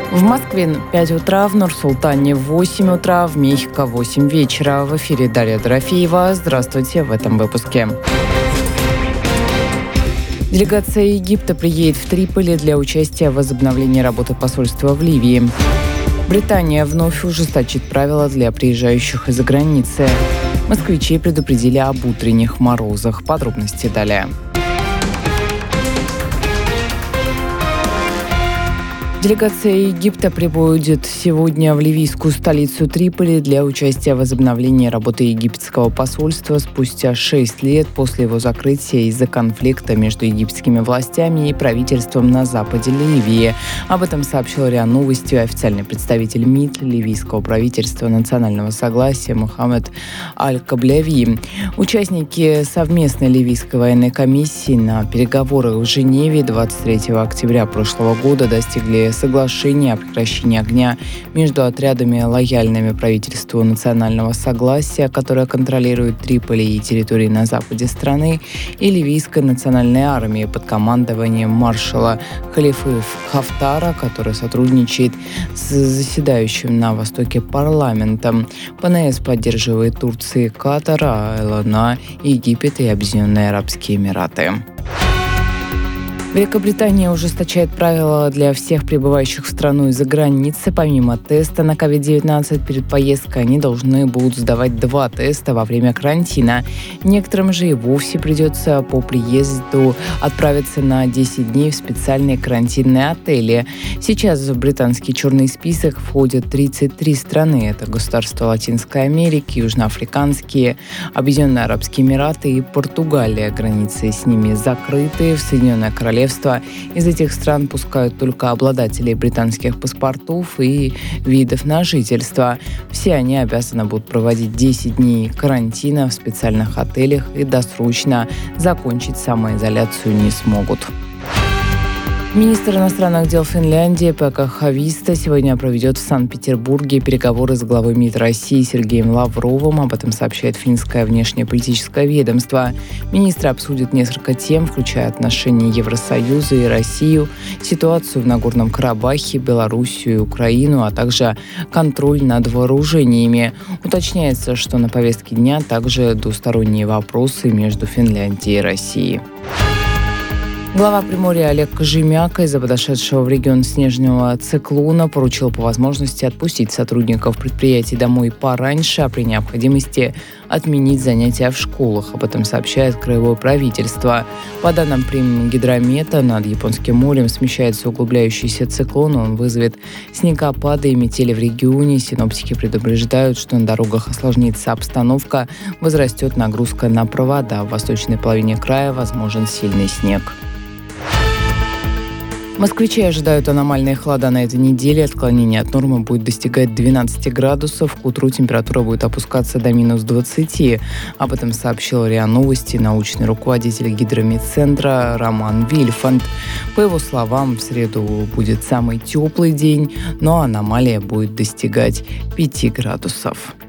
В Москве 5 утра, в Нур-Султане 8 утра, в Мехико 8 вечера. В эфире Дарья Дорофеева. Здравствуйте в этом выпуске. Делегация Египта приедет в Триполи для участия в возобновлении работы посольства в Ливии. Британия вновь ужесточит правила для приезжающих из-за границы. Москвичей предупредили об утренних морозах. Подробности далее. Делегация Египта прибудет сегодня в ливийскую столицу Триполи для участия в возобновлении работы египетского посольства спустя 6 лет после его закрытия из-за конфликта между египетскими властями и правительством на западе Ливии. Об этом сообщил РИА Новости официальный представитель МИД ливийского правительства национального согласия Мохаммед Аль-Каблави. Участники совместной ливийской военной комиссии на переговорах в Женеве 23 октября прошлого года достигли соглашение о прекращении огня между отрядами, лояльными правительству национального согласия, которое контролирует Триполи и территории на западе страны, и ливийской национальной армии под командованием маршала Халифы Хафтара, который сотрудничает с заседающим на востоке парламентом. ПНС поддерживает Турцию, Катар, ЛНА, Египет и Объединенные Арабские Эмираты. Великобритания ужесточает правила для всех прибывающих в страну из-за границы. Помимо теста на COVID-19 перед поездкой они должны будут сдавать 2 теста во время карантина. Некоторым же и вовсе придется по приезду отправиться на 10 дней в специальные карантинные отели. Сейчас в британский черный список входят 33 страны. Это государства Латинской Америки, Южноафриканские, Объединенные Арабские Эмираты и Португалия. Границы с ними закрыты. В Соединенное Королевство из этих стран пускают только обладателей британских паспортов и видов на жительство. Все они обязаны будут проводить 10 дней карантина в специальных отелях и досрочно закончить самоизоляцию не смогут. Министр иностранных дел Финляндии Пекка Хависта сегодня проведет в Санкт-Петербурге переговоры с главой МИД России Сергеем Лавровым. Об этом сообщает финское внешнеполитическое ведомство. Министры обсудят несколько тем, включая отношения Евросоюза и Россию, ситуацию в Нагорном Карабахе, Белоруссию и Украину, а также контроль над вооружениями. Уточняется, что на повестке дня также двусторонние вопросы между Финляндией и Россией. Глава Приморья Олег Кожемяка из-за подошедшего в регион снежного циклона поручил по возможности отпустить сотрудников предприятий домой пораньше, а при необходимости отменить занятия в школах. Об этом сообщает краевое правительство. По данным Примгидромета, над Японским морем смещается углубляющийся циклон. Он вызовет снегопады и метели в регионе. Синоптики предупреждают, что на дорогах осложнится обстановка, возрастет нагрузка на провода. В восточной половине края возможен сильный снег. Москвичи ожидают аномальные холода на этой неделе. Отклонение от нормы будет достигать 12 градусов. К утру температура будет опускаться до минус 20. Об этом сообщил РИА Новости научный руководитель гидрометцентра Роман Вильфанд. По его словам, в среду будет самый теплый день, но аномалия будет достигать 5 градусов.